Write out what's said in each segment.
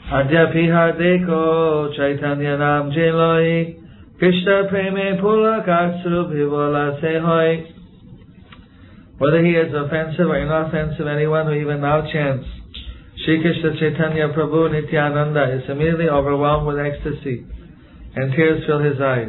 Adyapi Hardeko Chaitanya Nam Jeloi Krishna Preme Pulakatsuru Bhivola Sehoi. Whether he is offensive or inoffensive, anyone who even now chants Shri Krishna Chaitanya Prabhu Nityananda is immediately overwhelmed with ecstasy and tears fill his eyes.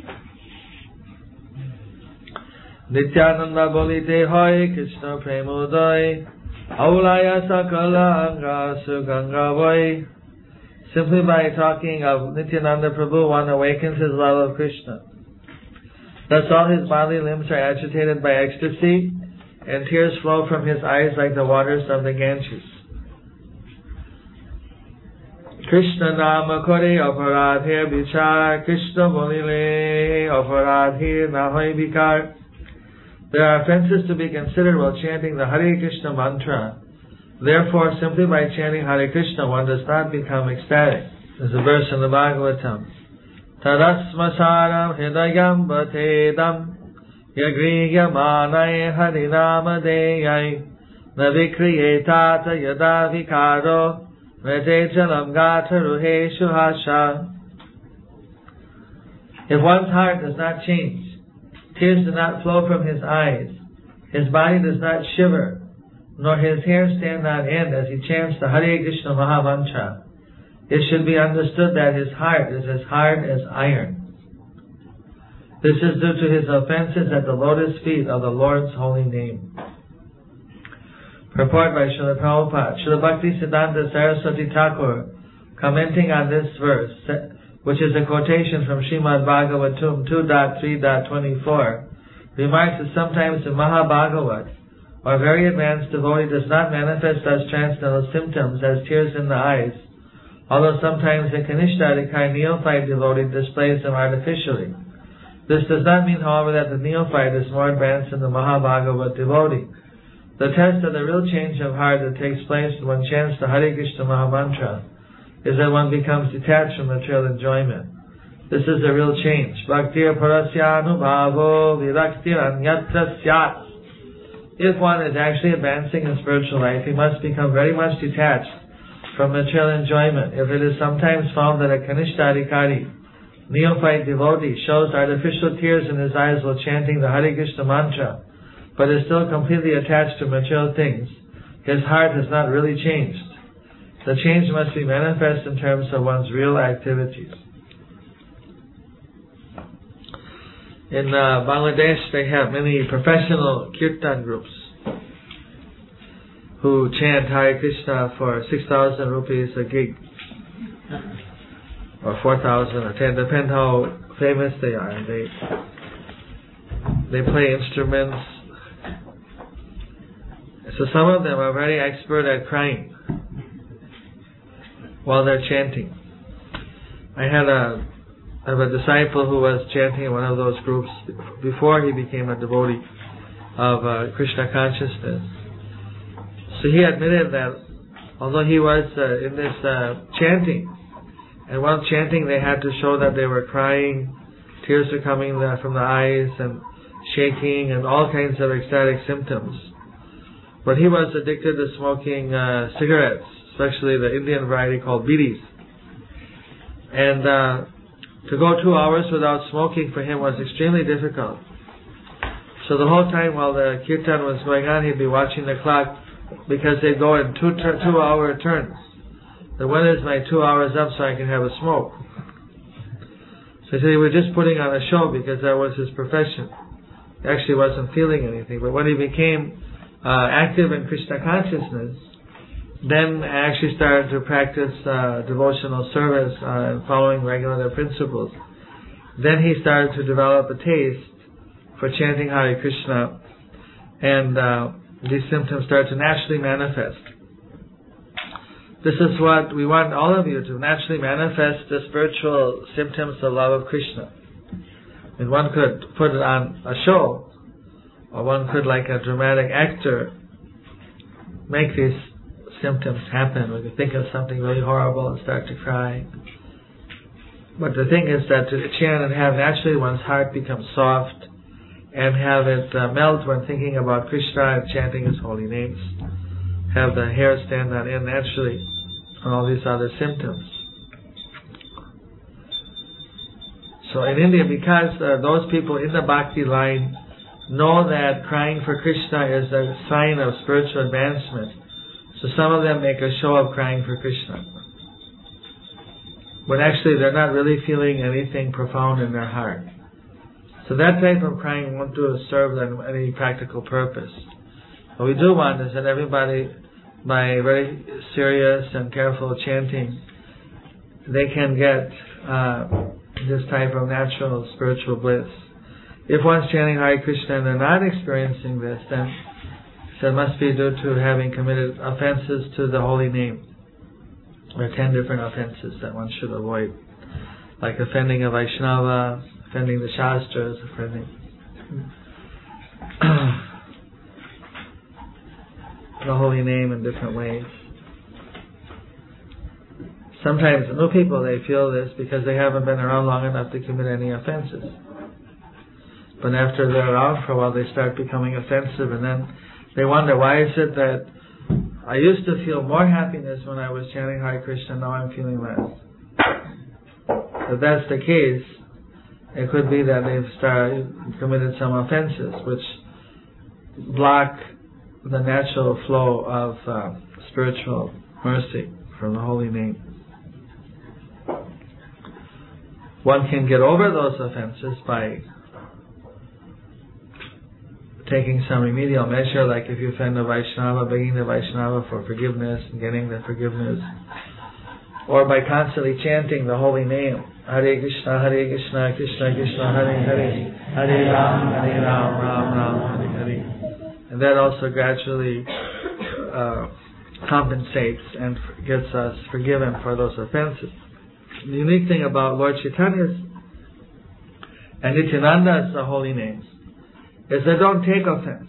Nityananda Bolite Hoy Krishna Premudai Aulaya Sakala Anga Suganga Vai. Simply by talking of Nityananda Prabhu, one awakens his love of Krishna. Thus all his bodily limbs are agitated by ecstasy, and tears flow from his eyes like the waters of the Ganges. Krishna Nama Kore Aparadhe Bichar Krishna Bolile Aparadhe Nahoy Bikar. There are offenses to be considered while chanting the Hare Krishna mantra. Therefore, simply by chanting Hare Krishna, one does not become ecstatic. There's a verse in the Bhagavatam. Tadasmasaram hridayam bhatedam yagriyamanaye harinamadeyayi navikriyetata yada vikaro vedejalam gata ruheshu hasha. If one's heart does not change, tears do not flow from his eyes, his body does not shiver, nor his hair stand on end as he chants the Hare Krishna Mahamantra, it should be understood that his heart is as hard as iron. This is due to his offenses at the lotus feet of the Lord's holy name. Purport by Srila Prabhupada. Srila Bhakti Siddhanta Saraswati Thakur, commenting on this verse, which is a quotation from Srimad Bhagavatam 2.3.24, remarks that sometimes the Mahabhagavat, or very advanced devotee, does not manifest as transcendental symptoms as tears in the eyes, although sometimes the Kanishta neophyte devotee displays them artificially. This does not mean, however, that the neophyte is more advanced than the Mahabhagavat devotee. The test of the real change of heart that takes place when one chants the Hare Krishna Mahamantra is that one becomes detached from material enjoyment. This is a real change. Bhaktir parasyanubhavo viraktir anyatra syat. If one is actually advancing in spiritual life, he must become very much detached from material enjoyment. If it is sometimes found that a Kanishta neophyte devotee shows artificial tears in his eyes while chanting the Hare Krishna mantra, but is still completely attached to material things, his heart has not really changed. The change must be manifest in terms of one's real activities. In Bangladesh, they have many professional kirtan groups who chant Hare Krishna for 6,000 rupees a gig, or 4,000 or 10, depends how famous they are. They play instruments. So some of them are very expert at crying while they're chanting. I have a disciple who was chanting in one of those groups before he became a devotee of Krishna consciousness. So he admitted that although he was in this chanting, and while chanting they had to show that they were crying, tears were coming from the eyes and shaking and all kinds of ecstatic symptoms. But he was addicted to smoking cigarettes, especially the Indian variety called bidis. And to go 2 hours without smoking for him was extremely difficult. So the whole time while the kirtan was going on, he'd be watching the clock because they go in 2-hour turns. So when is my 2 hours up so I can have a smoke? So he said he was just putting on a show because that was his profession. He actually wasn't feeling anything. But when he became active in Krishna consciousness, then I actually started to practice devotional service and following regular principles. Then he started to develop a taste for chanting Hare Krishna, and these symptoms started to naturally manifest. This is what we want all of you to naturally manifest, the spiritual symptoms of love of Krishna. And one could put it on a show, or one could, like a dramatic actor, make these symptoms happen when you think of something really horrible and start to cry. But the thing is that to chant and have naturally one's heart become soft and have it melt when thinking about Krishna and chanting His holy names. Have the hair stand on end naturally. and all these other symptoms. So in India, because those people in the bhakti line know that crying for Krishna is a sign of spiritual advancement, so some of them make a show of crying for Krishna. But actually they're not really feeling anything profound in their heart. So that type of crying won't serve them any practical purpose. What we do want is that everybody, by very serious and careful chanting, they can get this type of natural spiritual bliss. If one's chanting Hare Krishna and they're not experiencing this, then it must be due to having committed offenses to the holy name. There are 10 different offenses that one should avoid, like offending a Vaishnava, offending the Shastras, offending the holy name in different ways. Sometimes new people, they feel this because they haven't been around long enough to commit any offenses. But after they're around for a while, they start becoming offensive, and then they wonder, why is it that I used to feel more happiness when I was chanting Hare Krishna, now I'm feeling less? If that's the case, it could be that they've committed some offenses which block the natural flow of spiritual mercy from the holy name. One can get over those offenses by taking some remedial measure, like if you offend a Vaishnava, begging the Vaishnava for forgiveness and getting the forgiveness, or by constantly chanting the holy name, Hare Krishna, Krishna Krishna, Hare Hare, Hare Ram, Ram Ram, Hare Hare. And that also gradually compensates and gets us forgiven for those offenses. The unique thing about Lord Chaitanya's and Nityananda's holy names is they don't take offense.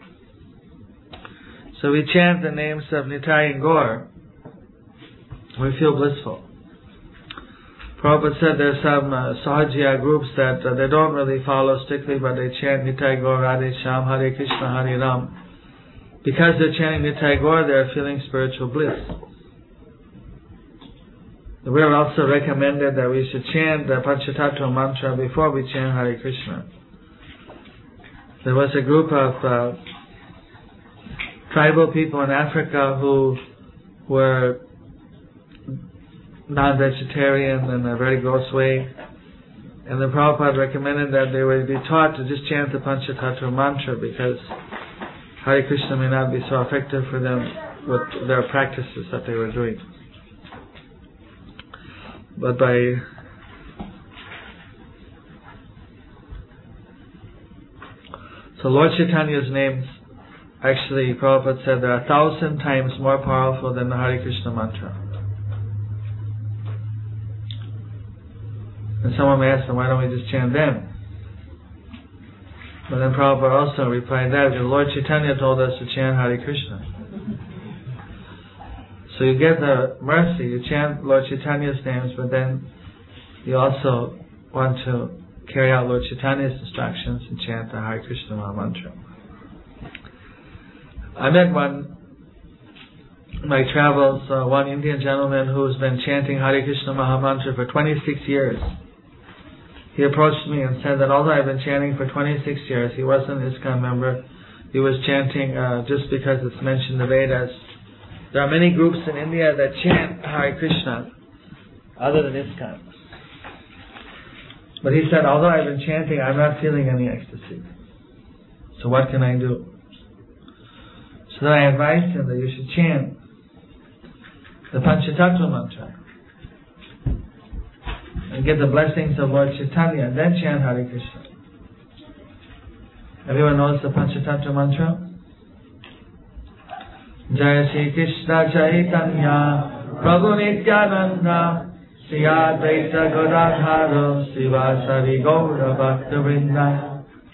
So we chant the names of Nitai and Gaur, we feel blissful. Prabhupada said there's some Sahajiya groups that they don't really follow strictly, but they chant Nitai Gaur, Radhe Shyam, Hare Krishna, Hare Ram. Because they're chanting Nitai Gaur, they're feeling spiritual bliss. We are also recommended that we should chant the Panchatattva mantra before we chant Hare Krishna. There was a group of tribal people in Africa who were non-vegetarian in a very gross way, and the Prabhupada recommended that they would be taught to just chant the Panchatattva mantra, because Hare Krishna may not be so effective for them with their practices that they were doing. But so Lord Chaitanya's names, actually Prabhupada said, they are 1,000 times more powerful than the Hare Krishna mantra. And someone may ask them, why don't we just chant them? But then Prabhupada also replied that because Lord Chaitanya told us to chant Hare Krishna. So you get the mercy, you chant Lord Chaitanya's names, but then you also want to carry out Lord Chaitanya's instructions and chant the Hare Krishna Maha Mantra. I met in my travels, one Indian gentleman who's been chanting Hare Krishna Maha Mantra for 26 years. He approached me and said that although I've been chanting for 26 years, he wasn't an ISKCON member. He was chanting just because it's mentioned in the Vedas. There are many groups in India that chant Hare Krishna other than ISKCON. But he said, although I've been chanting, I'm not feeling any ecstasy. So what can I do? So then I advised him that you should chant the Panchatattva mantra and get the blessings of Lord Chaitanya, and then chant Hare Krishna. Everyone knows the Panchatattva mantra? Jaya Shri Krishna Chaitanya Prabhu Nityananda Shri Advaita Gadadhara Srivasadi Gaura Bhakta Vrinda.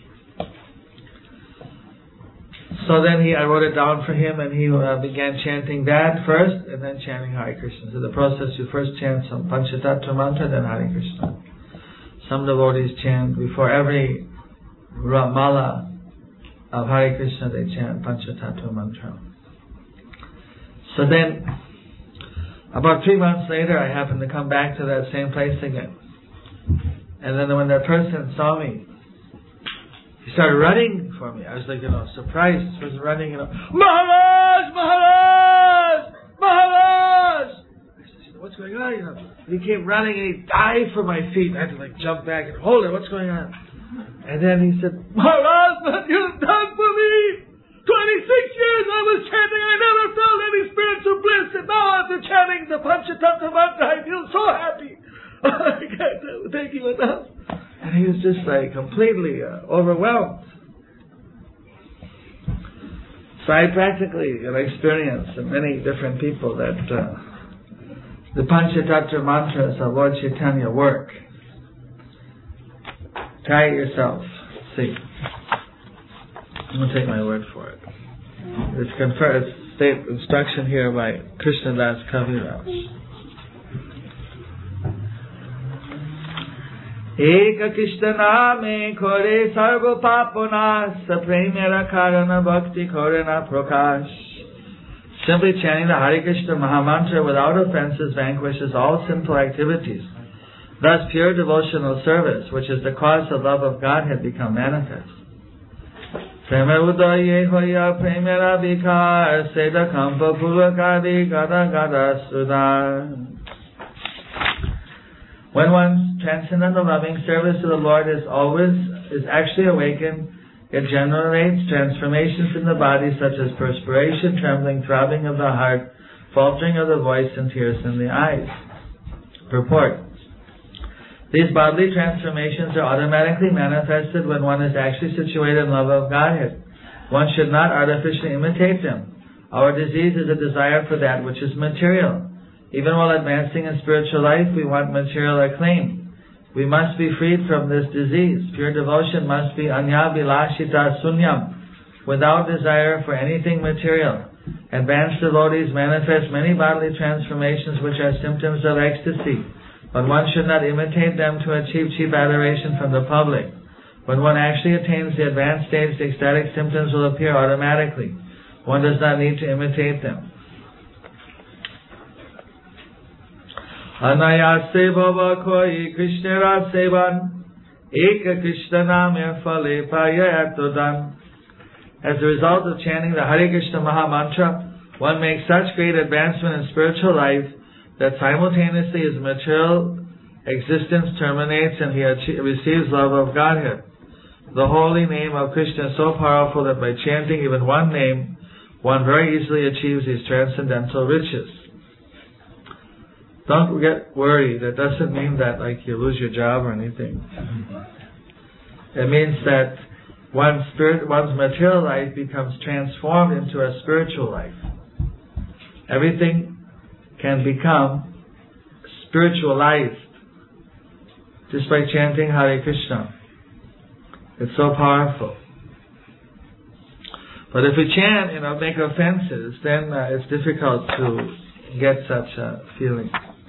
So then I wrote it down for him, and he began chanting that first and then chanting Hare Krishna. So the process, you first chant some Panchatattva mantra, then Hare Krishna. Some devotees chant before every mala of Hare Krishna, they chant Panchatattva mantra. So then About 3 months later, I happened to come back to that same place again. And then when that person saw me, he started running for me. I was like, surprised. He was running, Maharaj! Maharaj! Maharaj! I said, what's going on? And he came running and he dived for my feet. I had to jump back and hold it. What's going on? And then he said, Maharaj, what you've done for me! 26 years I was chanting, I never felt any spiritual bliss, and now after chanting the Panchatattva mantra, I feel so happy. I can't thank you enough. And he was just completely overwhelmed. So I practically experienced in many different people that the Panchatattva mantras of Lord Chaitanya work. Try it yourself. See. I'm going to take my word for it. It's state instruction here by Krishnadas Kaviraj. Eka Krishna name kore sarva papana sapremera karana bhakti korena prakash. Simply chanting the Hare Krishna Mahamantra without offenses vanquishes all sinful activities. Thus pure devotional service, which is the cause of love of God, had become manifest. Prema udaye hoya premera vikar seda kampa puvakadi gada gada sudar. When one's transcendental loving service to the Lord is actually awakened, it generates transformations in the body such as perspiration, trembling, throbbing of the heart, faltering of the voice, and tears in the eyes. Purport. These bodily transformations are automatically manifested when one is actually situated in love of Godhead. One should not artificially imitate them. Our disease is a desire for that which is material. Even while advancing in spiritual life, we want material acclaim. We must be freed from this disease. Pure devotion must be anya bilashita sunyam, without desire for anything material. Advanced devotees manifest many bodily transformations which are symptoms of ecstasy, but one should not imitate them to achieve cheap adoration from the public. When one actually attains the advanced stage, the ecstatic symptoms will appear automatically. One does not need to imitate them. Anayase bhava koi Krishna rasevan eka Krishna name phale payatodan. As a result of chanting the Hare Krishna Mahamantra, one makes such great advancement in spiritual life that simultaneously his material existence terminates and he receives love of Godhead. The holy name of Krishna is so powerful that by chanting even one name, one very easily achieves these transcendental riches. Don't get worried. That doesn't mean that you lose your job or anything. It means that one's material life becomes transformed into a spiritual life. Everything can become spiritualized just by chanting Hare Krishna. It's so powerful. But if we chant, make offenses, then it's difficult to get such a feeling.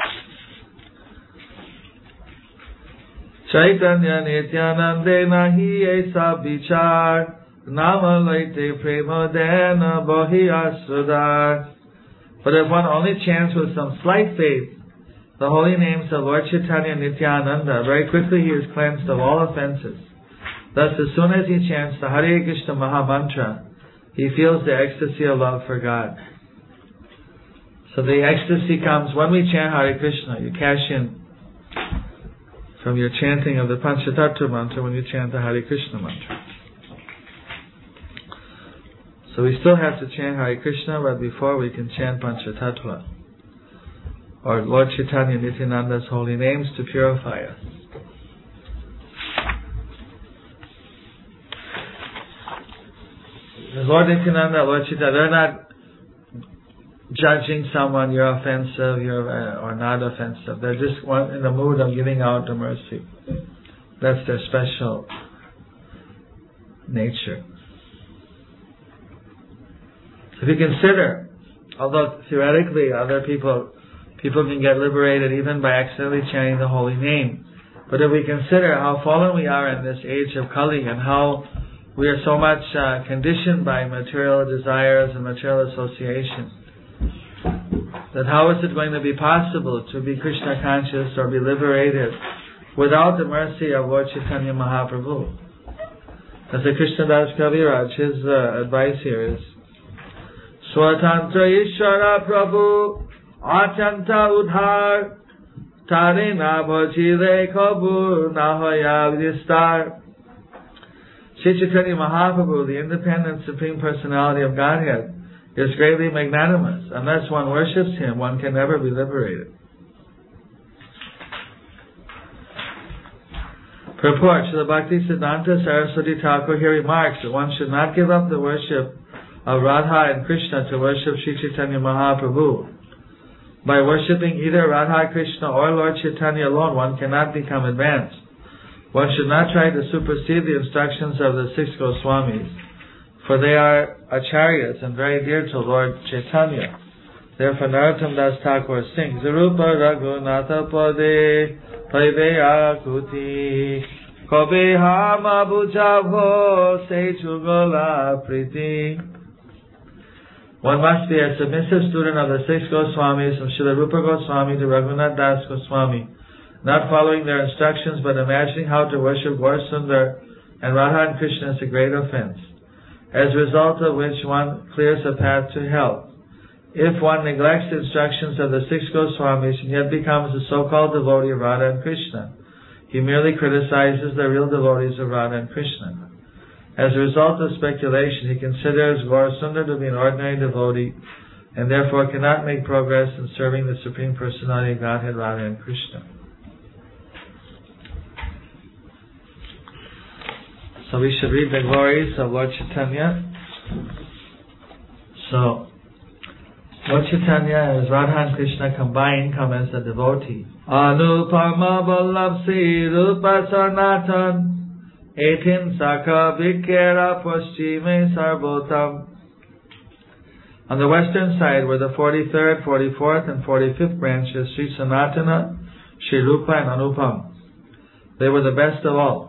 Chaitanya Nityanandena hi esa vichar nama laite premodena bohi asudar. But if one only chants with some slight faith the holy names of Lord Chaitanya Nityananda, very quickly he is cleansed of all offenses. Thus, as soon as he chants the Hare Krishna Mahamantra, he feels the ecstasy of love for God. So the ecstasy comes when we chant Hare Krishna. You cash in from your chanting of the Panchatattva mantra when you chant the Hare Krishna mantra. So we still have to chant Hare Krishna, but before we can chant Panchatattva or Lord Chaitanya Nityananda's holy names to purify us. Lord Nityananda, Lord Chaitanya, they're not judging someone, you're offensive, or not offensive. They're just in the mood of giving out the mercy. That's their special nature. If you consider, although theoretically other people can get liberated even by accidentally chanting the holy name, but if we consider how fallen we are in this age of Kali and how we are so much conditioned by material desires and material association, that how is it going to be possible to be Krishna conscious or be liberated without the mercy of Lord Chaitanya Mahaprabhu? As a Krishnadas Kaviraj, his advice here is Swatantra Ishvara Prabhu Achanta Udhar Tare na bhajile kabur nahaya vidistar. Sri Chaitanya Mahaprabhu, the independent Supreme Personality of Godhead, is greatly magnanimous. Unless one worships Him, one can never be liberated. Purport: Srila Bhaktisiddhanta Saraswati Thakur here remarks that one should not give up the worship of Radha and Krishna to worship Sri Chaitanya Mahaprabhu. By worshipping either Radha, Krishna or Lord Chaitanya alone, one cannot become advanced. One should not try to supersede the instructions of the 6 Goswamis, for they are acharyas and very dear to Lord Chaitanya. Therefore Narottam Das Thakur sings, Rupa Raghunatha Pade Paiveya Kuti Kobe Hama Bujavo Se Chugola Priti. One must be a submissive student of the 6 Goswamis, from Srila Rupa Goswami to Raghunath Das Goswami, not following their instructions but imagining how to worship Gaur Sundar and Radha and Krishna is a great offense, as a result of which one clears a path to hell. If one neglects the instructions of the 6 Goswamis and yet becomes a so-called devotee of Radha and Krishna, he merely criticizes the real devotees of Radha and Krishna. As a result of speculation, he considers Gaur Sundar to be an ordinary devotee and therefore cannot make progress in serving the Supreme Personality of Godhead, Radha and Krishna. So we should read the glories of Lord Chaitanya. So, Lord Chaitanya as Radha and Krishna combined come as a devotee. Anupama Vallabhsi Rupa Sanatan Etin Saka Vikera Paschime Sarvotam. On the western side were the 43rd, 44th, and 45th branches, Sri Sanatana, Sri Rupa, and Anupam. They were the best of all.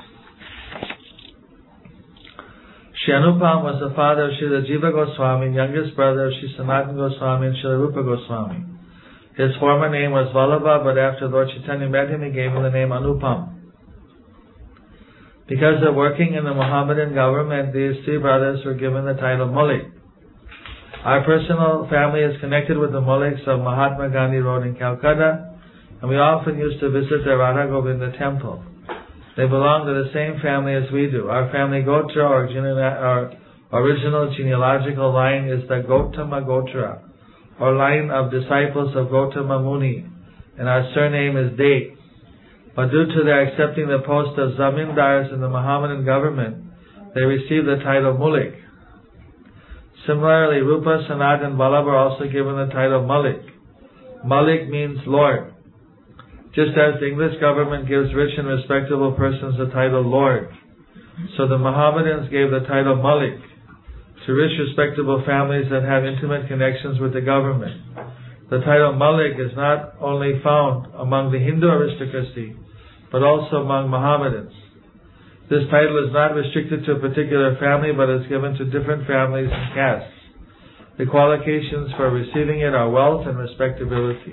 Sri Anupam was the father of Srila Jiva Goswami, youngest brother of Sri Sanatana Goswami and Srila Rupa Goswami. His former name was Vallabha, but after Lord Chaitanya met him, he gave him the name Anupam. Because of working in the Mohammedan government, these 3 brothers were given the title Mullik. Our personal family is connected with the Mulliks of Mahatma Gandhi Road in Calcutta, and we often used to visit the Radha Govinda temple. They belong to the same family as we do. Our family Gotra, or original genealogical line, is the Gautama Gotra, or line of disciples of Gautama Muni, and our surname is De. But due to their accepting the post of zamindars in the Mohammedan government, they received the title Mullik. Similarly, Rupa, Sanat, and Vallabha are also given the title Malik. Malik means Lord. Just as the English government gives rich and respectable persons the title Lord, so the Mohammedans gave the title Malik to rich, respectable families that have intimate connections with the government. The title Malik is not only found among the Hindu aristocracy, but also among Mohammedans. This title is not restricted to a particular family, but is given to different families and castes. The qualifications for receiving it are wealth and respectability.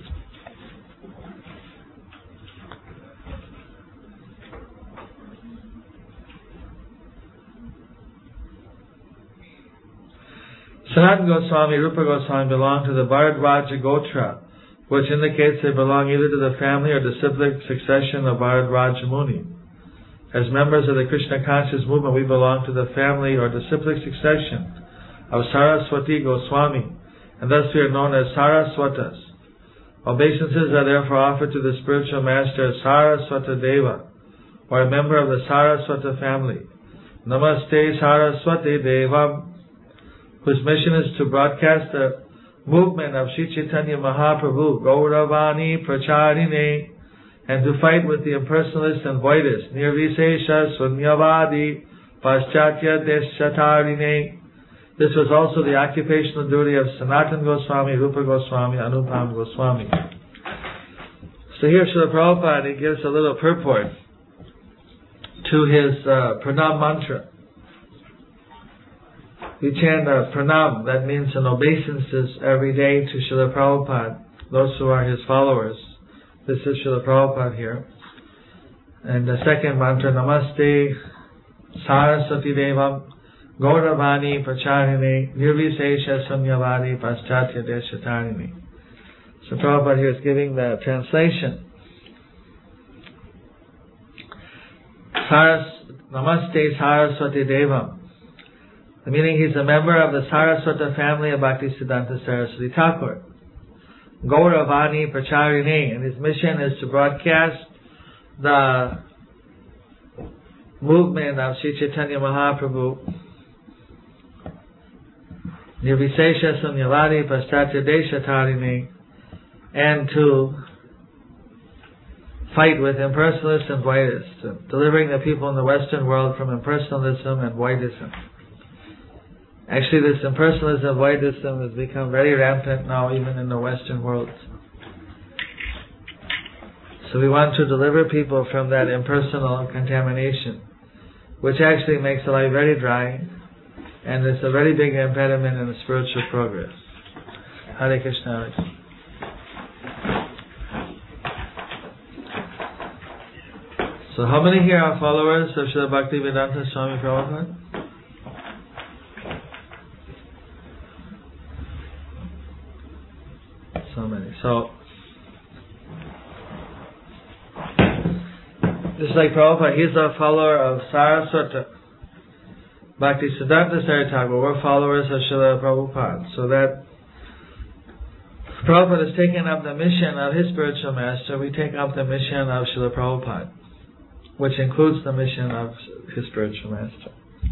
Sanatana Goswami, Rupa Goswami belong to the Bharadwaja Gotra, which indicates they belong either to the family or disciplic succession of Bharadwaja Muni. As members of the Krishna conscious movement, we belong to the family or disciplic succession of Saraswati Goswami, and thus we are known as Saraswatas. Obeisances are therefore offered to the spiritual master Saraswata Deva, or a member of the Saraswata family. Namaste Saraswati Devam, whose mission is to broadcast the movement of Sri Chaitanya Mahaprabhu, Gauravani Pracharine, and to fight with the impersonalists and voidists, Nirvisesha Sunyavadi Paschatya Deshatarine. This was also the occupational duty of Sanatana Goswami, Rupa Goswami, Anupam Goswami. So here Srila Prabhupada, he gives a little purport to his pranam mantra. we chant pranam, that means an obeisances every day to Srila Prabhupada, those who are his followers. This is Srila Prabhupada here. And the second mantra, Namaste Saraswati Devam Gauravani Pracharine Nirvisesha Samyavadi Paschatya Deshatarine. So Prabhupada here is giving the translation. Namaste Saraswati Devam. The meaning, he's a member of the Saraswata family of Bhaktisiddhanta Saraswati Thakur. Gauravani Pracharine, and his mission is to broadcast the movement of Sri Chaitanya Mahaprabhu. Nirvisesha Samyavadi Paschatya Deshatarine, and to fight with impersonalists and Vaidhists, delivering the people in the Western world from impersonalism and Vaidhism. Actually, this impersonalism and Vaidhism has become very rampant now, even in the Western world. So we want to deliver people from that impersonal contamination, which actually makes the life very dry, and it's a very big impediment in the spiritual progress. Hare Krishna. So how many here are followers of Srila Bhaktivedanta Swami Prabhupada? So many. So, just like Prabhupada, he's a follower of Saraswata Bhaktisiddhanta Saraswati Thakur. We're followers of Srila Prabhupada. So that Prabhupada has taken up the mission of his spiritual master, we take up the mission of Srila Prabhupada, which includes the mission of his spiritual master.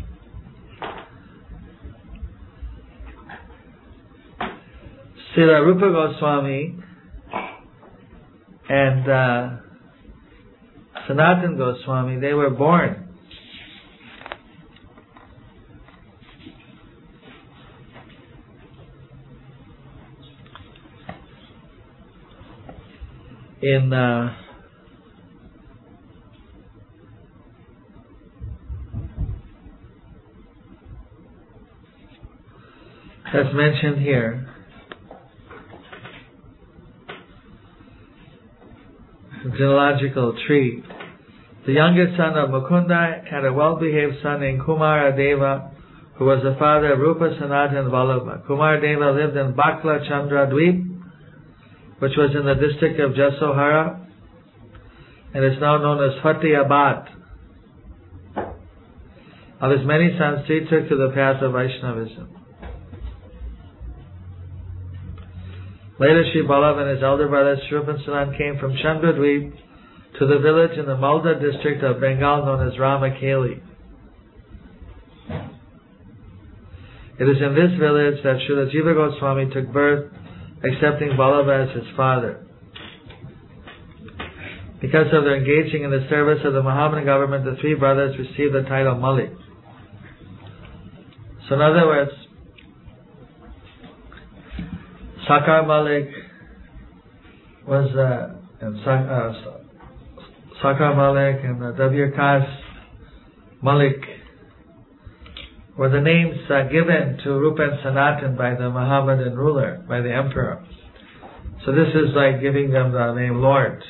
Srila Rupa Goswami and Sanatana Goswami, they were born in as mentioned here, genealogical tree. The youngest son of Mukunda had a well-behaved son named Kumara Deva, who was the father of Rupa, Sanatana, and Vallabha. Kumara Deva lived in Bakla Chandra Dweep, which was in the district of Jasohara, and is now known as Fatehabad. Of his many sons, three took to the path of Vaishnavism. Later, Sri Ballabha and his elder brother Sri Rupa and Sanatana came from Chandradweep to the village in the Malda district of Bengal known as Ramakeli. It is in this village that Srila Jiva Goswami took birth, accepting Ballabha as his father. Because of their engaging in the service of the Mahamana government, the three brothers received the title Malik. So in other words, Sakar Malik was Sakar Malik and Davyarkas Malik were the names given to Rupa and Sanatana by the Mohammedan ruler, by the emperor. So this is like giving them the name Lord.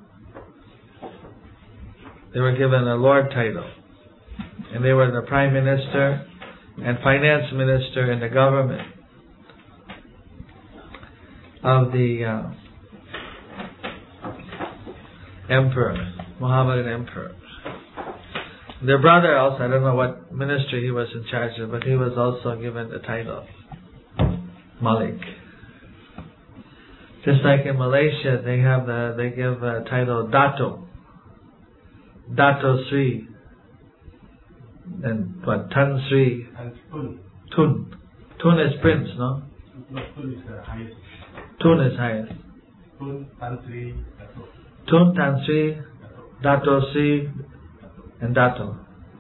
They were given a Lord title. And they were the Prime Minister and Finance Minister in the government of the emperor, Mohammedan emperor. Their brother also, I don't know what ministry he was in charge of, but he was also given the title Malik. Just like in Malaysia, they give the title Dato, Dato Sri, and what, Tan Sri, Tun. Tun is prince, no? No, Tun is the highest. Tun is highest. Tun, Tan Sri, Dato. Tun, Tan Sri, Dato Sri, and Dato.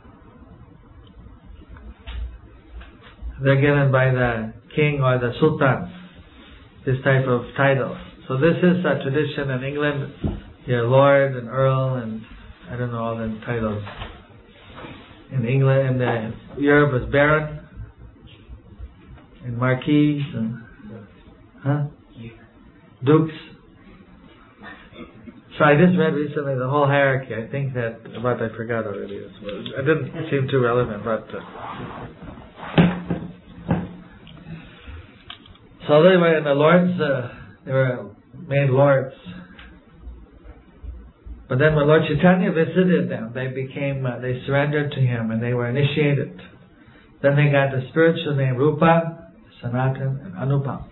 They're given by the king or the sultan, this type of title. So this is a tradition in England. Your Lord and Earl and I don't know all the titles. In England and Europe is Baron. and marquis and dukes. So I just read recently the whole hierarchy. I think that, but I forgot already. It didn't seem too relevant, but so they were in the lords. They were made lords. But then when Lord Chaitanya visited them, they surrendered to him and they were initiated. Then they got the spiritual name Rupa, Sanatan, and Anupam.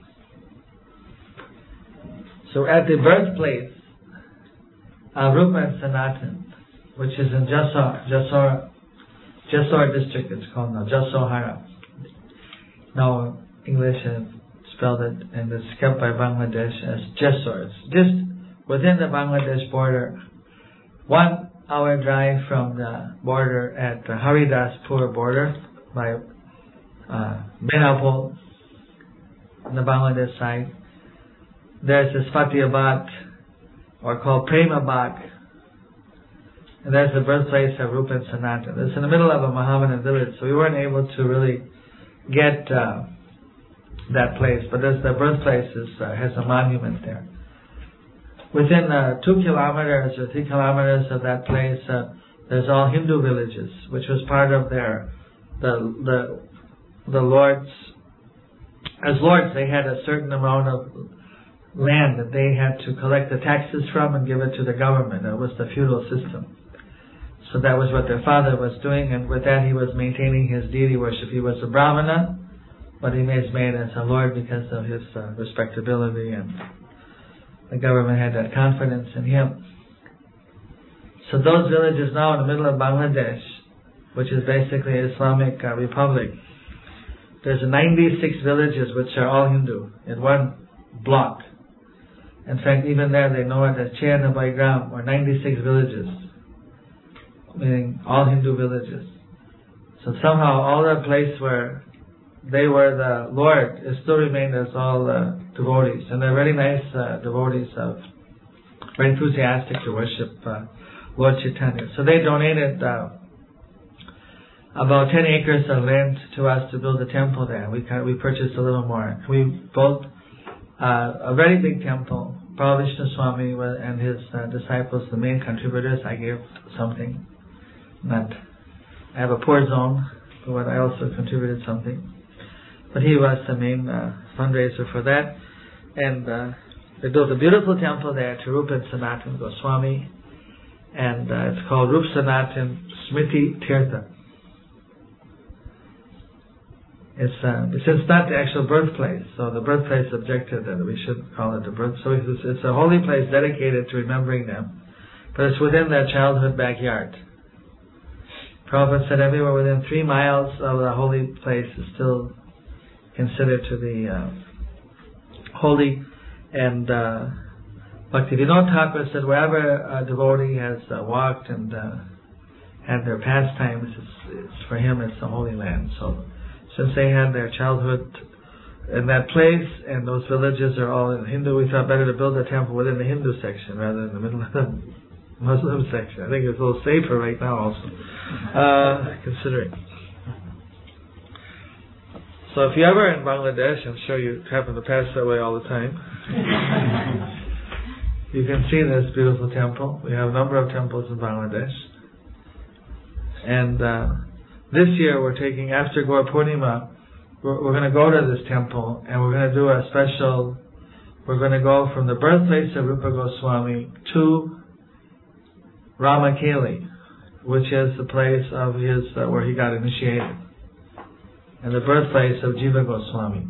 So at the birthplace of Rupa and Sanatan, which is in Jasor district, it's called now, Jasohara. Now English has spelled it, and it's kept by Bangladesh as Jasor. It's just within the Bangladesh border. 1 hour drive from the border at the Haridaspur border by Benapol on the Bangladesh side. There's this Fatihabad, or called Premabad, and that's the birthplace of Rupa and Sanatan. It's in the middle of a Mohammedan village, so we weren't able to really get that place, but there's the birthplace has a monument there. Within 2 kilometers or 3 kilometers of that place, there's all Hindu villages, which was part of the lords. As lords, they had a certain amount of land that they had to collect the taxes from and give it to the government. That was the feudal system. So that was what their father was doing, and with that he was maintaining his deity worship. He was a Brahmana, but he was made as a lord because of his respectability, and the government had that confidence in him. So those villages now in the middle of Bangladesh, which is basically an Islamic republic, there's 96 villages which are all Hindu in one block. In fact, even there they know it as Chianabai Gram, or 96 villages, meaning all Hindu villages. So somehow all that place where they were the Lord, it still remained as all devotees, and they're very nice devotees, very enthusiastic to worship Lord Chaitanya. So they donated about 10 acres of land to us to build a temple there. We purchased a little more. We built a very big temple. Prabhupada Vishnu Swami and his disciples, the main contributors. I gave something. I have a poor zone, but I also contributed something. But he was the main fundraiser for that. And they built a beautiful temple there to Rupa and Sanatan Goswami. And it's called Rup Sanatan Smriti Tirtha. It's not the actual birthplace, so the birthplace objected that we shouldn't call it the birth. So it's a holy place dedicated to remembering them. But it's within their childhood backyard. Prabhupada said everywhere within 3 miles of the holy place is still considered to be holy. And Bhaktivinoda Thakur said wherever a devotee has walked and had their pastimes, it's for him it's the Holy Land. So since they had their childhood in that place, and those villages are all in Hindu, we thought better to build a temple within the Hindu section rather than the middle of the Muslim section. I think it's a little safer right now also, considering. So if you're ever in Bangladesh, I'm sure you happen to pass that way all the time, you can see this beautiful temple. We have a number of temples in Bangladesh. And this year we're taking, after Gaur Purnima, we're going to go to this temple and we're going to do a special, we're going to go from the birthplace of Rupa Goswami to Ramakeli, which is the place of his, where he got initiated, and the birthplace of Jiva Goswami.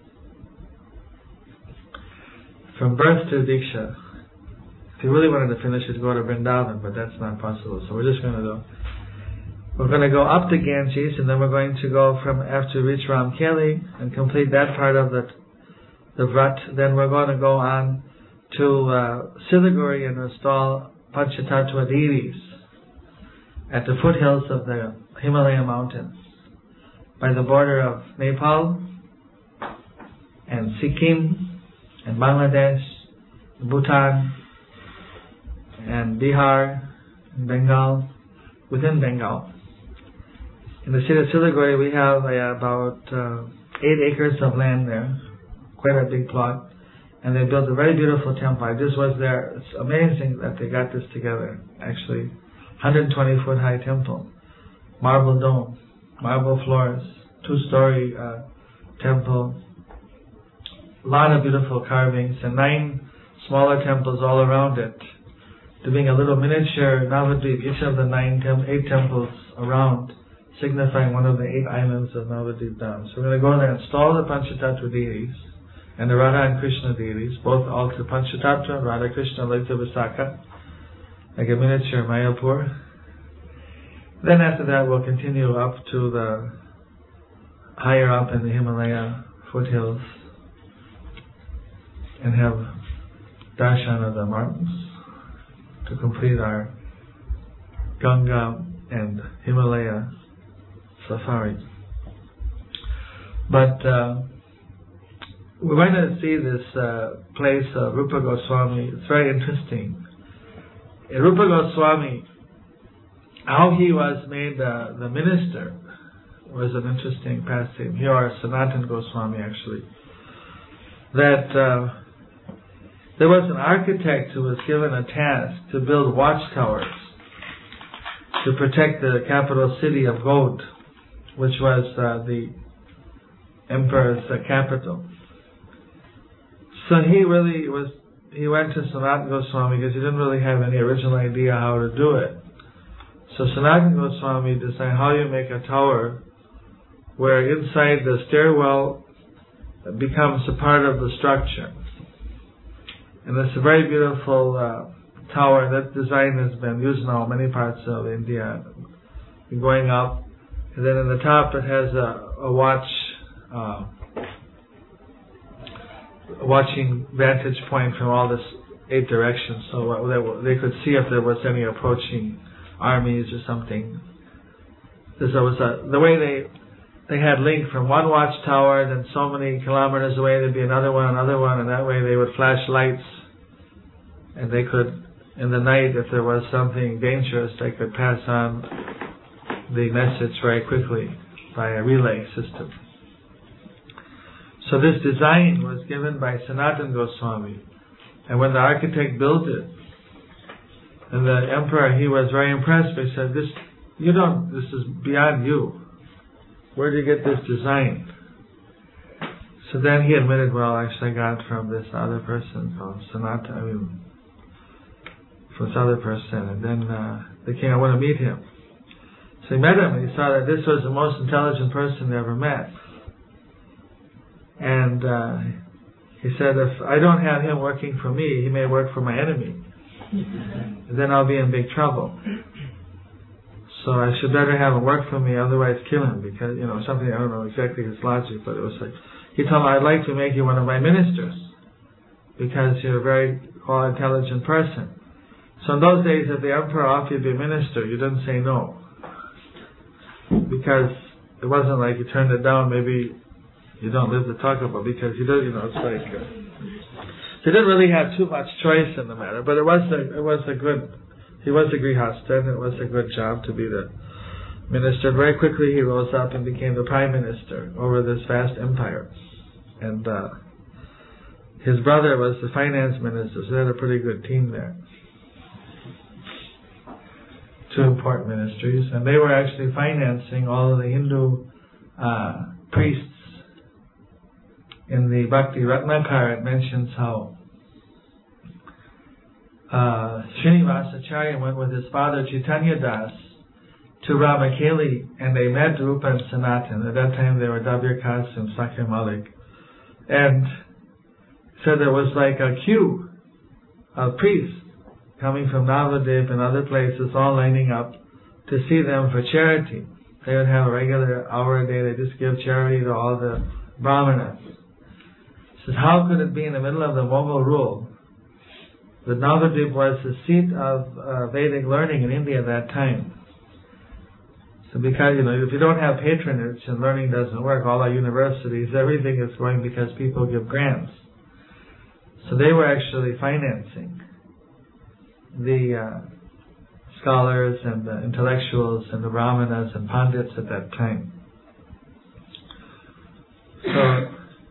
From birth to Diksha. If you really wanted to finish it, go to Vrindavan, but that's not possible. So we're just going to go. We're going to go up to Ganges, and then we're going to go after we reach Ramkeli and complete that part of the Vrat. Then we're going to go on to Siliguri and install Panchatattva deities at the foothills of the Himalaya mountains, by the border of Nepal and Sikkim and Bangladesh, Bhutan and Bihar and Bengal, within Bengal. In the city of Siliguri we have about 8 acres of land there, quite a big plot, and they built a very beautiful temple. I just was there. It's amazing that they got this together. Actually, 120-foot high temple, marble dome, marble floors, 2-story temple, a lot of beautiful carvings, and 9 smaller temples all around it, to being a little miniature Navadvip, each of the 8 temples around, signifying one of the 8 islands of Navadvip Dham. So we're going to go there and install the Panchatattva deities and the Radha and Krishna deities, both all to Panchatattva, Radha Krishna, Laita Visakha, like a miniature Mayapur. Then after that we'll continue up to the higher up in the Himalaya foothills and have darshan of the mountains to complete our Ganga and Himalaya safari. But we're going to see this place of Rupa Goswami. It's very interesting. Rupa Goswami, how he was made the minister was an interesting passage. Here are Sanatana Goswami actually. That there was an architect who was given a task to build watchtowers to protect the capital city of Gaud, which was the emperor's capital. So he went to Sanatana Goswami because he didn't really have any original idea how to do it. So Sanatana Goswami decided how you make a tower where inside the stairwell becomes a part of the structure. And it's a very beautiful tower. That design has been used now in many parts of India. Going up, and then in the top it has a watching vantage point from all this 8 directions, so they could see if there was any approaching armies or something. There was the way they had link from one watchtower, then so many kilometers away there'd be another one, and that way they would flash lights, and they could, in the night, if there was something dangerous, they could pass on the message very quickly by a relay system. So this design was given by Sanatana Goswami, and when the architect built it, and the emperor, he was very impressed. He said, "This is beyond you. Where did you get this design?" So then he admitted, "Well, actually I got it from this other person called from this other person." And then the king, "I want to meet him." So he met him, and he saw that this was the most intelligent person they ever met. And he said, "If I don't have him working for me, he may work for my enemy. And then I'll be in big trouble. So I should better have him work for me, otherwise kill him." Because, something, I don't know exactly his logic, but it was like, he told him, "I'd like to make you one of my ministers, because you're a very intelligent person." So in those days, if the emperor offered you to be a minister, you didn't say no. Because it wasn't like you turned it down, maybe you don't live to talk about, because you don't, it's like, he didn't really have too much choice in the matter, but he was a grihastha, and it was a good job to be the minister. Very quickly he rose up and became the prime minister over this vast empire. And his brother was the finance minister, so they had a pretty good team there. 2 important ministries, and they were actually financing all of the Hindu priests. In the Bhakti Ratnakara, it mentions how Srinivasacharya went with his father Chaitanya Das to Ramakeli, and they met Rupa and Sanatana. At that time they were Dabir Qasim, Sakya Malik. And so there was like a queue of priests coming from Navadvip and other places, all lining up to see them for charity. They would have a regular hour a day, they just give charity to all the brahmanas. Says, how could it be in the middle of the Mughal rule? The Navadvip was the seat of Vedic learning in India at that time. So because, if you don't have patronage and learning doesn't work, all our universities, everything is going because people give grants. So they were actually financing the scholars and the intellectuals and the brahmanas and pandits at that time. So,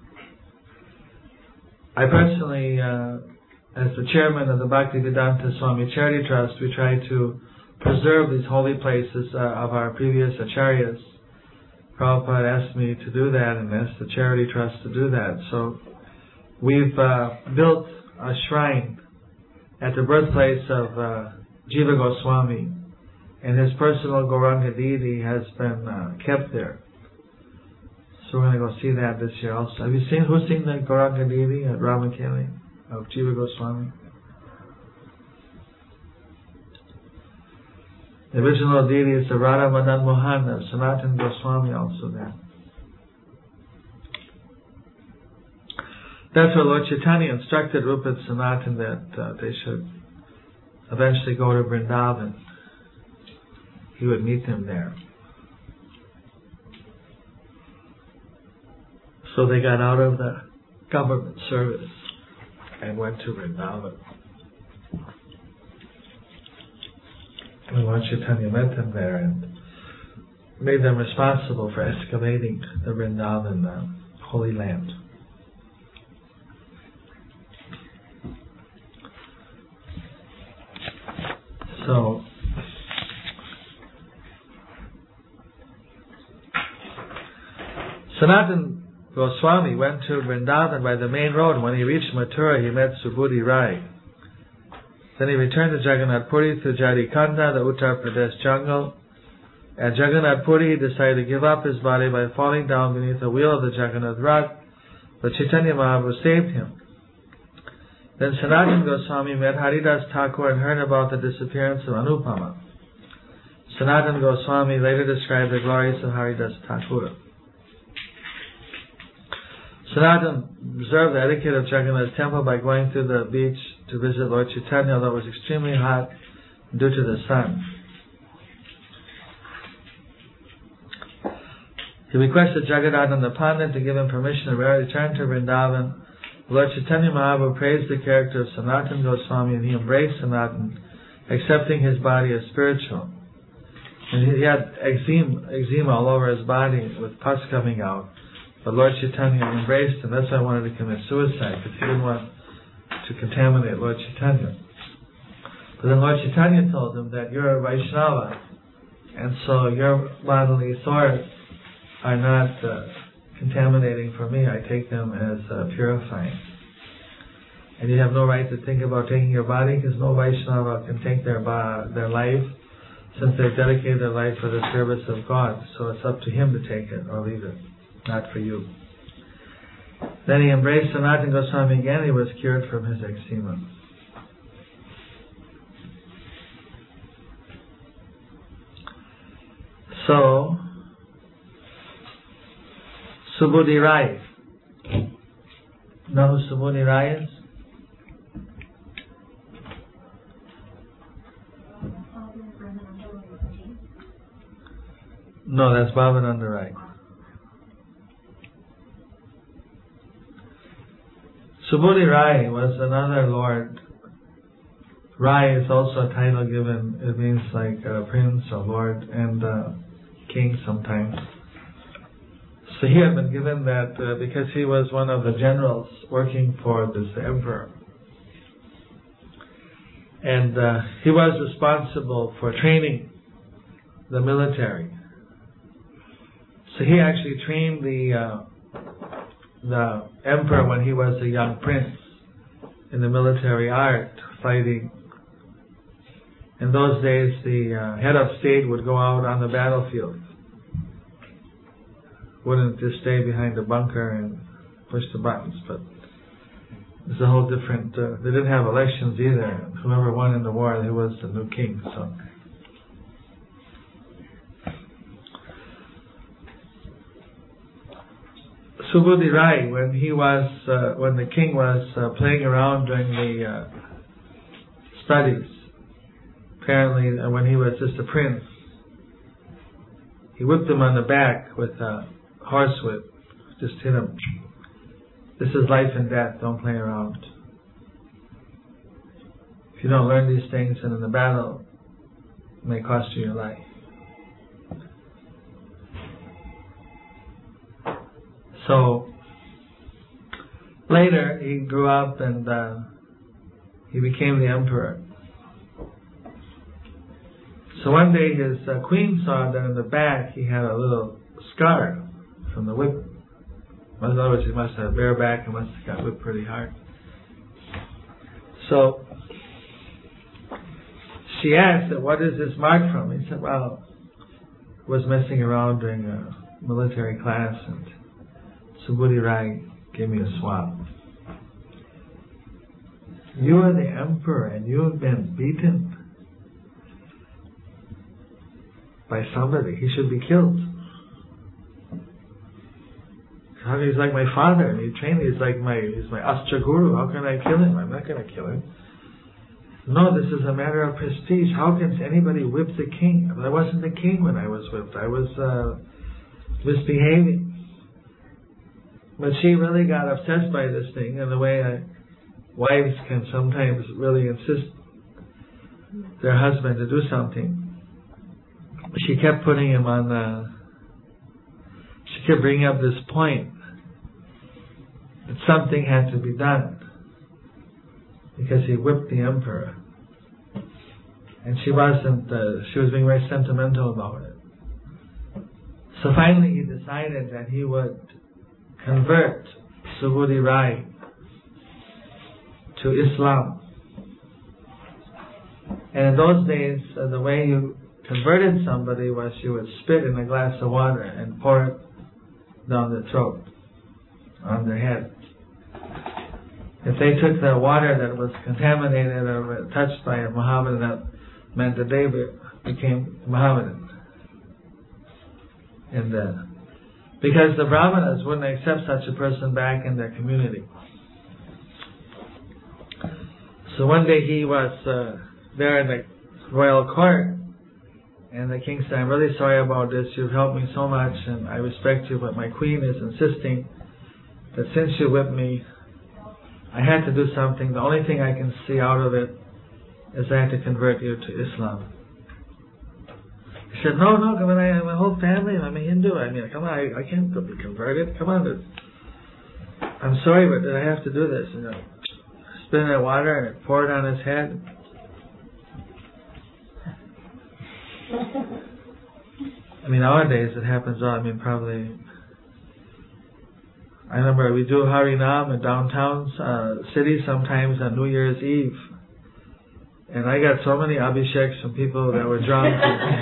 I personally, as the chairman of the Bhaktivedanta Swami Charity Trust, we try to preserve these holy places of our previous acharyas. Prabhupada asked me to do that and asked the Charity Trust to do that. So we've built a shrine at the birthplace of Jiva Goswami, and his personal Gauranga deity has been kept there. So we're going to go see that this year also. Have you seen, who's seen the Gauranga deity at Ramakeli of Jiva Goswami? The original deity is the Radha Madan Mohan of Sanatan Goswami also there. That's where Lord Chaitanya instructed Rupa and Sanatan that they should eventually go to Vrindavan. He would meet them there. So they got out of the government service and went to Vrindavan. And Lord Chaitanya met them there and made them responsible for excavating the Vrindavan holy land. So, Sanatan Goswami went to Vrindavan by the main road. When he reached Mathura, he met Subudhi Rai. Then he returned to Jagannath Puri through Jarikanda, the Uttar Pradesh jungle. At Jagannath Puri, he decided to give up his body by falling down beneath the wheel of the Jagannath Rath, but Chaitanya Mahaprabhu saved him. Then Sanatan Goswami met Haridas Thakur and heard about the disappearance of Anupama. Sanatan Goswami later described the glories of Haridas Thakur. Sanatan observed the etiquette of Jagannath temple by going to the beach to visit Lord Chaitanya, although it was extremely hot due to the sun. He requested Jagadananda Pandit to give him permission to return to Vrindavan. Lord Chaitanya Mahaprabhu praised the character of Sanatan Goswami and he embraced Sanatan, accepting his body as spiritual. And he had eczema all over his body with pus coming out. But Lord Chaitanya embraced him. That's why he wanted to commit suicide, because he didn't want to contaminate Lord Chaitanya. But then Lord Chaitanya told him that you're a Vaishnava, and so your bodily sores are not contaminating for me. I take them as purifying. And you have no right to think about taking your body, because no Vaishnava can take their life, since they've dedicated their life for the service of God. So it's up to him to take it or leave it, not for you. Then he embraced Sanatan Goswami again. He was cured from his eczema. So, Subudhi Rai. Know who Subudhi Rai is? No, that's Bhavananda Rai. Subudhi Rai was another lord. Rai is also a title given, it means like prince or lord and king sometimes. So he had been given that because he was one of the generals working for this emperor. And he was responsible for training the military. So he actually trained the emperor when he was a young prince in the military art, fighting. In those days, the head of state would go out on the battlefield. Wouldn't just stay behind a bunker and push the buttons, but it's a whole different... they didn't have elections either. Whoever won in the war, he was the new king, so... Subudhi Rai, when the king was playing around during the studies, apparently when he was just a prince, he whipped him on the back with a horsewhip, just hit him. This is life and death, don't play around. If you don't learn these things, and in the battle, it may cost you your life. So later he grew up and he became the emperor. So one day his queen saw that in the back he had a little scar from the whip. In other words, he must have bare back and must have got whipped pretty hard. So she asked, what is this mark from? He said, well, I was messing around during a military class and Subhuti Rai gave me a swab. You are the emperor and you have been beaten by somebody. He should be killed. He's like my father and he trained me. He's my Astra Guru. How can I kill him? I'm not going to kill him. No, this is a matter of prestige. How can anybody whip the king? I wasn't the king when I was whipped. I was misbehaving. But she really got obsessed by this thing, and the way wives can sometimes really insist their husband to do something. She kept putting him on she kept bringing up this point that something had to be done because he whipped the emperor. And she was being very sentimental about it. So finally he decided that he would convert Subhuti Rai to Islam. And in those days, the way you converted somebody was you would spit in a glass of water and pour it down their throat, on their head. If they took the water that was contaminated or touched by a Mohammedan, that meant that they became Mohammedan. And because the Brahmanas wouldn't accept such a person back in their community. So one day he was there in the royal court, and the king said, I'm really sorry about this, you've helped me so much and I respect you, but my queen is insisting that since you whipped me, I had to do something. The only thing I can see out of it is I had to convert you to Islam. He said, no, come on, I have a whole family, I'm a Hindu, come on, I can't be converted, come on. I'm sorry, but I have to do this. Spit in that water and pour it on his head. Nowadays it happens probably. I remember we do Harinam in downtown city sometimes on New Year's Eve. And I got so many abhisheks from people that were drunk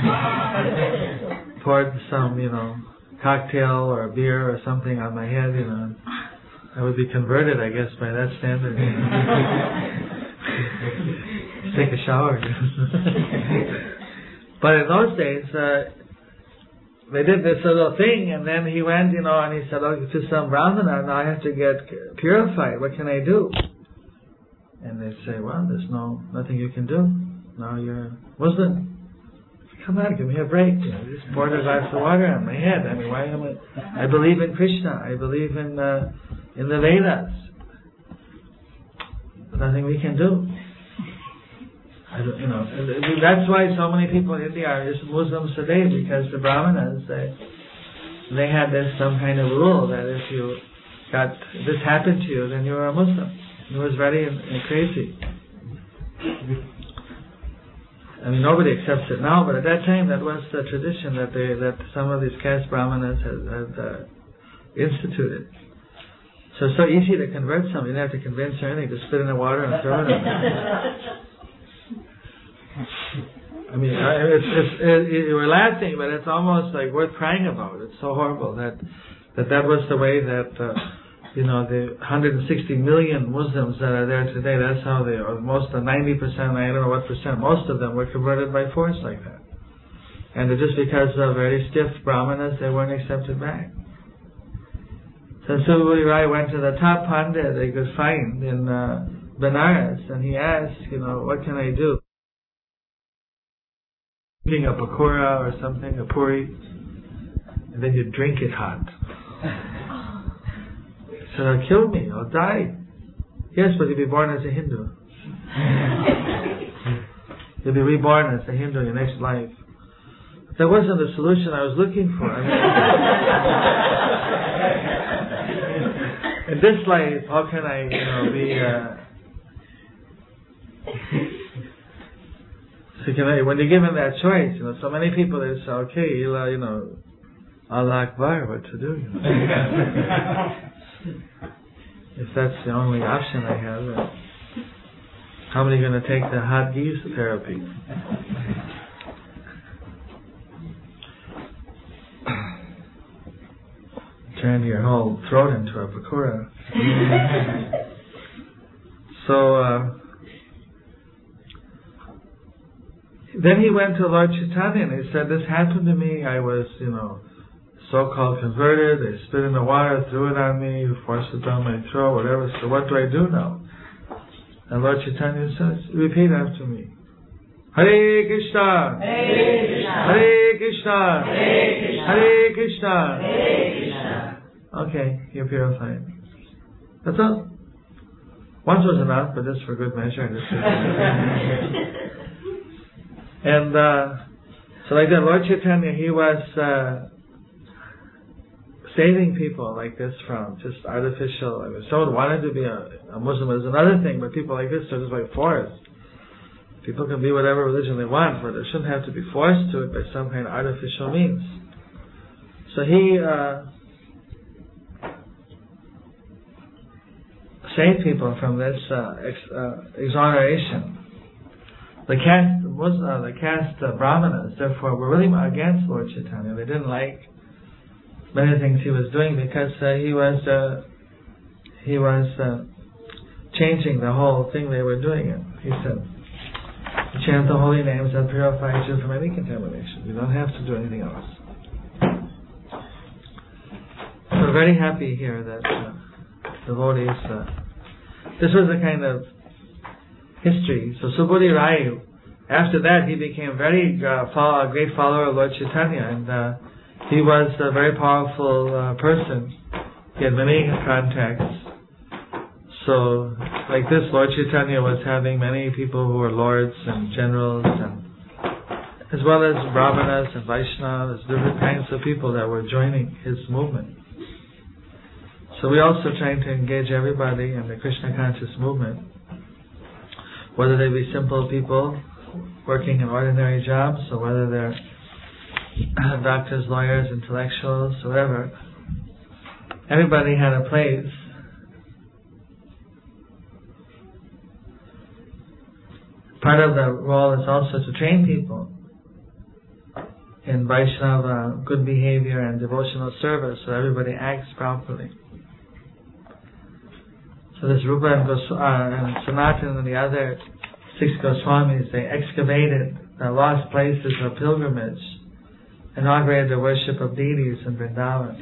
and poured some, cocktail or beer or something on my head, I would be converted, I guess, by that standard. Take a shower. But in those days, they did this little thing, and then he went, and he said, to some Brahmana, now I have to get purified. What can I do? And they say, well, there's nothing you can do. Now you're Muslim. Come on, give me a break. Just poured a glass of water on my head. Why am I believe in Krishna. I believe in the Vedas. Nothing we can do. That's why so many people in India are just Muslims today, because the Brahmanas, they had some kind of rule that if you got this happened to you, then you were a Muslim. It was very crazy. Nobody accepts it now, but at that time that was the tradition that some of these caste Brahmanas had instituted. So it's so easy to convert somebody. You didn't have to convince her anything. Just spit in the water and throw it in. You were laughing, but it's almost like worth crying about. It's so horrible that was the way that the 160 million Muslims that are there today. That's how they are. Most of 90%, I don't know what percent, most of them were converted by force like that. And just because of very stiff Brahmanas, they weren't accepted back. So Subhuti Rai went to the top pandit they could find in Benares, and he asked, what can I do? Eating a pakora or something, a puri, and then you drink it hot. He said, it'll kill me, I'll die. Yes, but you'll be born as a Hindu. You'll be reborn as a Hindu in your next life. That wasn't the solution I was looking for. in this life, how can I, be? So when you're given that choice, so many people they say, okay, Allah Akbar, what to do? If that's the only option I have, how many are going to take the hot geese therapy? Turn your whole throat into a pakora. So then he went to Lord Chaitanya and he said, this happened to me. I was, so-called converted. They spit in the water, threw it on me, forced it down my throat, whatever. So what do I do now? And Lord Chaitanya says, repeat after me. Hare Krishna, Hare Krishna, Hare Krishna, Hare Krishna, Hare Krishna. Okay, you're purified. That's all. Once was enough, but just for good measure. And so like that, Lord Chaitanya, he was saving people like this from just artificial. Someone wanted to be a Muslim is another thing, but people like this are just like forced. People can be whatever religion they want, but they shouldn't have to be forced to it by some kind of artificial means. So he saved people from this exoneration. The caste Brahmanas, therefore, were really against Lord Chaitanya. They didn't like many things he was doing because he was changing the whole thing they were doing. He said, chant the holy names that purifies you from any contamination. You don't have to do anything else. We're very happy here that devotees. This was a kind of history. So Subodhi Rai, after that, he became a great follower of Lord Chaitanya, and he was a very powerful person. He had many contacts. So, like this, Lord Chaitanya was having many people who were lords and generals, and as well as Brahmanas and Vaishnavas, different kinds of people that were joining his movement. So we also trying to engage everybody in the Krishna conscious movement, whether they be simple people working in ordinary jobs, or whether they're doctors, lawyers, intellectuals, whatever. Everybody had a place. Part of the role is also to train people in Vaishnava good behavior and devotional service, so everybody acts properly. So this Rupa and Sanatana and the other 6 Goswamis, they excavated the lost places of pilgrimage, inaugurated the worship of deities in Vrindavan.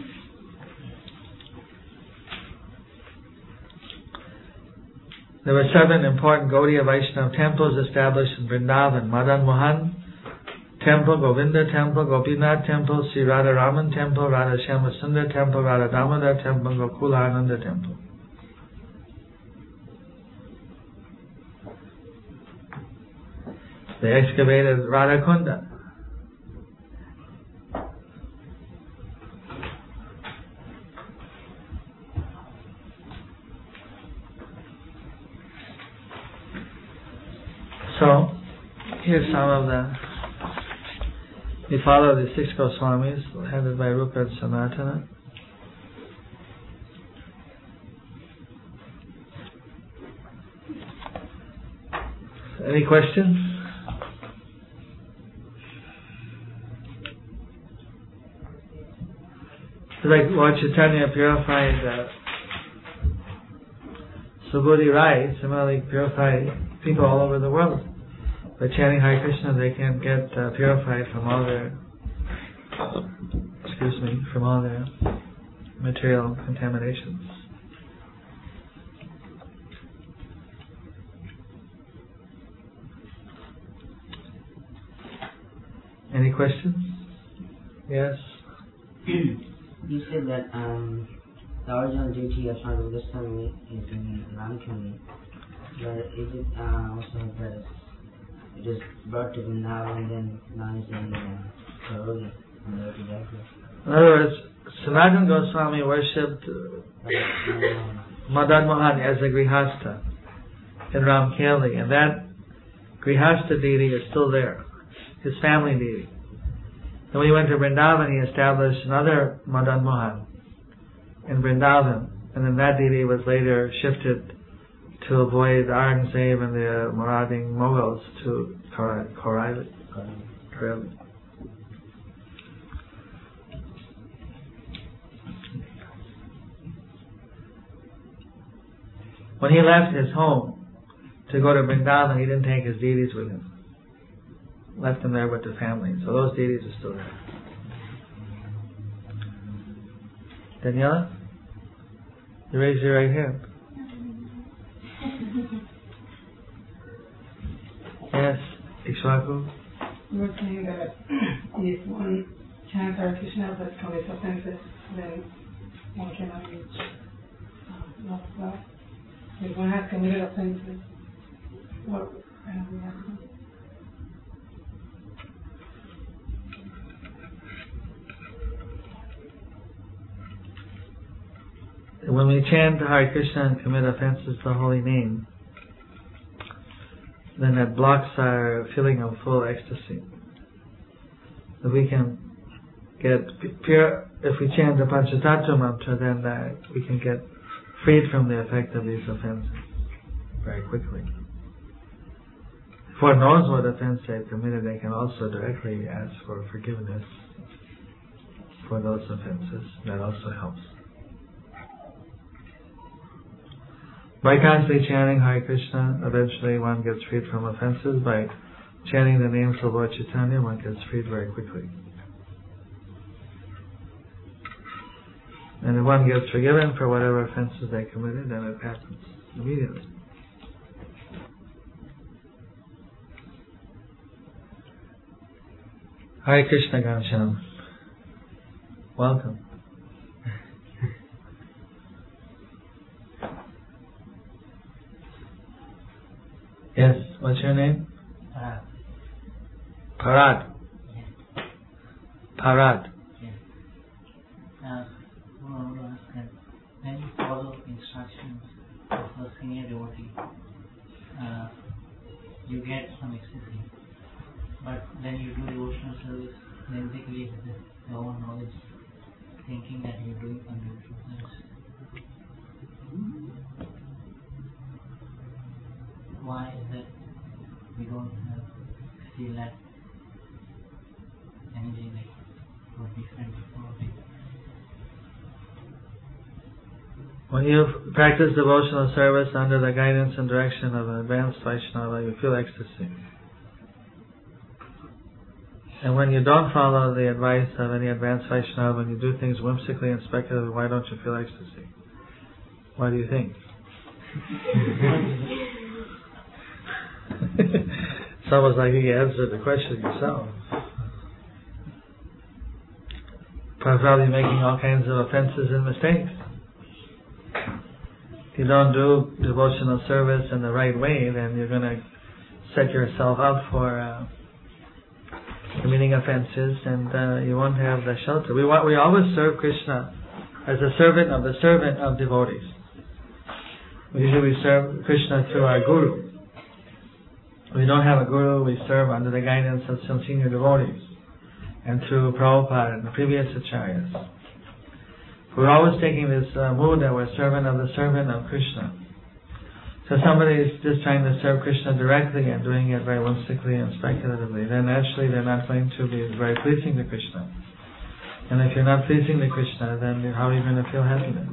There were 7 important Gaudiya Vaishnava temples established in Vrindavan: Madan Mohan Temple, Govinda Temple, Gopinath Temple, Sri Radha Raman Temple, Radha Shyama Sundar Temple, Radha Damodar Temple, Gokula Ananda Temple. They excavated Radha Kunda. So, here's some of we follow the 6 Goswamis, headed by Rupa and Sanatana. Any questions? Like Lord Chaitanya purified Subodhi Rai, similarly purified people all over the world. By chanting Hare Krishna, they can get purified from all their material contaminations. Any questions? Yes. You said that the original duty of Swami Goswami is in Ramkuni, but is it also that it is brought to Vrindavan and then now it's in Karoli? In other words, Sanatana Goswami worshipped Madan Mohan as a Grihastha in Ramkeli, and that Grihastha deity is still there, his family deity. And when he went to Vrindavan, he established another Madan Mohan in Vrindavan, and then that deity was later shifted to avoid Aurangzeb and the marauding Mughals to Kauraili. When he left his home to go to Vrindavan, he didn't take his deities with him. Left them there with the family. So those deities are still there. Daniela? You raise your right hand. Yes, Ishwaku? You were saying that if one chants Hare Krishna but commits offenses, then one cannot reach love of God. If one has committed offenses, what kind of reaction? When we chant Hare Krishna and commit offenses to the holy name, then that blocks our feeling of full ecstasy. If we can get pure, if we chant the Panchatattva mantra, then we can get freed from the effect of these offenses very quickly. If one knows what offense they've committed, they can also directly ask for forgiveness for those offenses. That also helps. By constantly chanting Hare Krishna, eventually one gets freed from offenses. By chanting the names of Lord Chaitanya, one gets freed very quickly. And if one gets forgiven for whatever offenses they committed, then it happens immediately. Hare Krishna, Ghanshyam. Welcome. Yes, what's your name? Parad. Yes. Parad. Yes. When you follow instructions of a senior devotee, you get some ecstasy. But then you do devotional service, then basically with your own knowledge, thinking that you're doing some devotional service. Why is it we don't feel that energy like what we felt before? When you practice devotional service under the guidance and direction of an advanced Vaishnava, you feel ecstasy. And when you don't follow the advice of any advanced Vaishnava, when you do things whimsically and speculatively, why don't you feel ecstasy? Why do you think? It's almost like you answered the question yourself. Probably making all kinds of offenses and mistakes. If you don't do devotional service in the right way, then you're going to set yourself up for committing offenses, and you won't have the shelter. We always serve Krishna as a servant of devotees. Usually we serve Krishna through our guru. We don't have a guru, we serve under the guidance of some senior devotees and through Prabhupada and the previous acharyas. We're always taking this mood that we're servant of Krishna. So somebody is just trying to serve Krishna directly and doing it very whimsically and speculatively, then naturally they're not going to be very pleasing to Krishna. And if you're not pleasing to Krishna, then how are you going to feel happiness?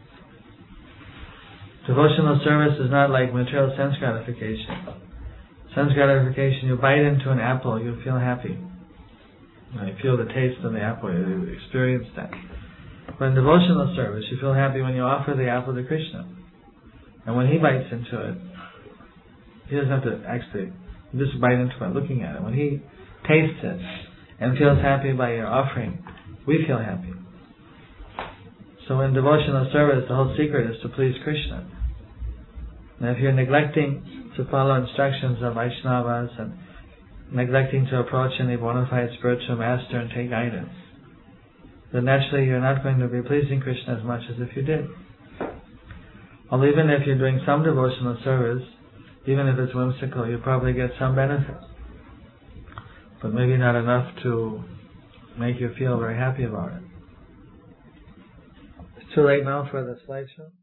Devotional service is not like material sense gratification. Sense gratification, you bite into an apple, you feel happy. You feel the taste of the apple, you experience that. But in devotional service, you feel happy when you offer the apple to Krishna. And when he bites into it, he doesn't have to actually just bite into it looking at it. When he tastes it and feels happy by your offering, we feel happy. So in devotional service, the whole secret is to please Krishna. And if you're neglecting to follow instructions of Vaishnavas and neglecting to approach any bona fide spiritual master and take guidance, then naturally you're not going to be pleasing Krishna as much as if you did. Or even if you're doing some devotional service, even if it's whimsical, you probably get some benefit. But maybe not enough to make you feel very happy about it. It's too late now for the slideshow.